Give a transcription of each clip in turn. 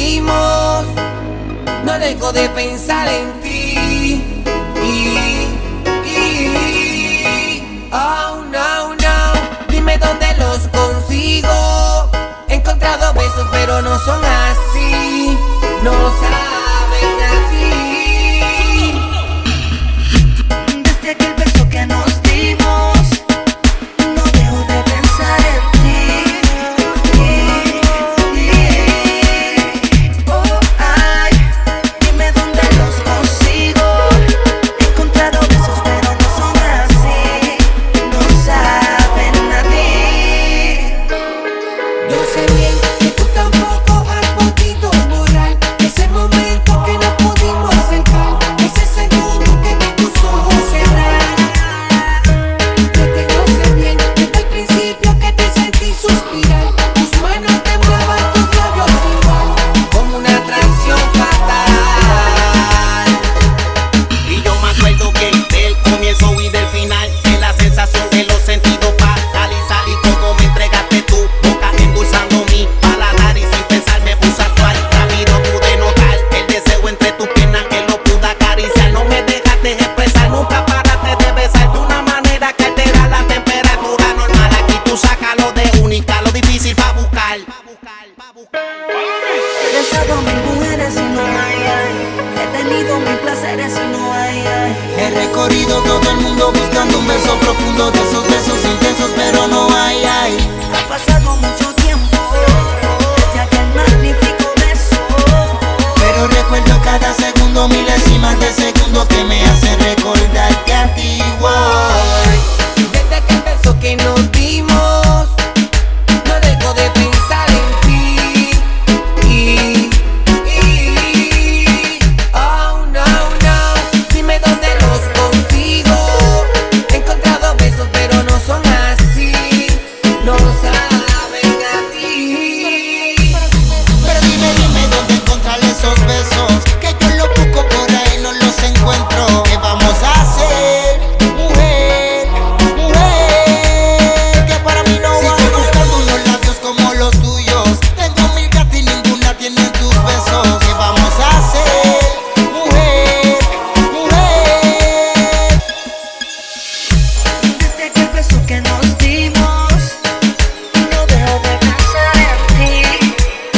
dimos, no dejo de pensar en ti. Oh no, no, dime dónde los consigo. He encontrado besos pero no son así, no saben a ti. Desde aquel beso que nos dimos, no dejo de pensar en ti. Oh, ay, dime dónde los consigo. He encontrado besos pero no son así, no saben a ti. Yo sé bien que tú tampoco has podido borrar ese momento que no pudimos acercar, ese segundo que vi tus ojos cerrar. Porque yo sé bien desde el principio que te sentí suspirar, tus manos temblaban, tus labios igual, como una atracción fatal. Y yo me acuerdo que del comienzo y del final, de la sensación de los sentidos paralizar, y cómo me entregaste tu boca endulzando mi paladar, y sin pensar me puse a actuar. Rápido pude notar el deseo entre tus piernas que lo pude acariciar. No me dejaste expresar, nunca paraste de besar de una manera que altera la temperatura normal. Aquí tú sacas lo de única, lo difícil pa' buscar. He besado a mil mujeres y no hay. He tenido mil placeres y no hay. He recorrido todo el mundo buscando un beso profundo, de esos besos intensos, pero no hay. Ha pasado mucho tiempo desde aquel magnífico beso, Pero recuerdo cada segundo, milésimas de segundos que me hacen recordarte a ti, boy. Desde aquel beso que nos dimos, no dejo de pensar en ti. Oh no, no, dime dónde los consigo. He encontrado besos pero no son así, no saben a ti. Pero dime dónde encontrar esos besos, que yo los busco por ahí, no los encuentro. ¿Qué vamos a hacer, mujer, mujer? Que para mí no va. Sigo buscando unos labios como los tuyos. Tengo mil gatas y ninguna tiene tus besos. ¿Qué vamos a hacer, mujer, mujer? desde aquel beso que nos dimos, no dejo de pensar en ti.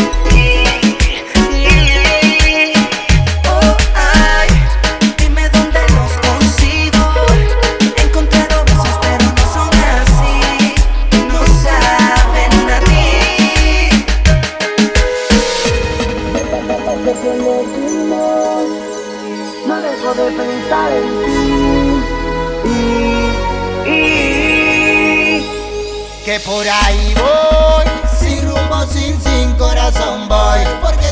Oh, ay, dime dónde los consigo. He encontrado besos pero no son así, no saben a ti. No dejo de pensar en ti. Que por ahí voy, sin rumbo, sin corazón voy, porque